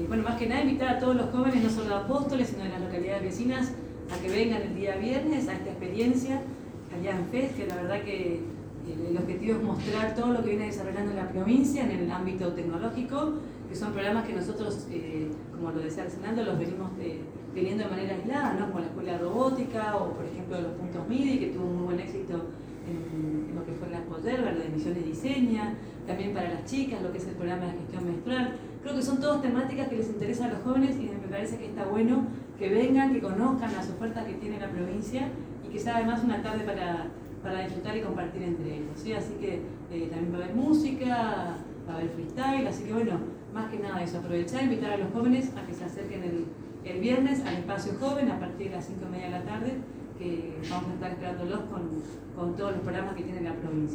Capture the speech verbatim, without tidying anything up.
bueno, más que nada invitar a todos los jóvenes, no solo de Apóstoles, sino de las localidades vecinas, a que vengan el día viernes a esta experiencia, allá en FES, que la verdad que el objetivo es mostrar todo lo que viene desarrollando la provincia en el ámbito tecnológico, que son programas que nosotros, eh, como lo decía Fernando, los venimos eh, teniendo de manera aislada, ¿no? Como la Escuela de Robótica o, por ejemplo, los puntos M I D I, que tuvo muy buen éxito en, en lo que fue la Poyerba, lo de Misiones Diseña, también para las chicas, lo que es el programa de gestión menstrual. Creo que son todas temáticas que les interesan a los jóvenes y me parece que está bueno que vengan, que conozcan las ofertas que tiene la provincia y que sea además una tarde para, para disfrutar y compartir entre ellos, ¿sí? Así que eh, también va a haber música, va a haber freestyle, así que bueno, más que nada eso, aprovechar e invitar a los jóvenes a que se acerquen el, el viernes al espacio joven a partir de las cinco y media de la tarde, que vamos a estar esperándolos con, con todos los programas que tiene la provincia.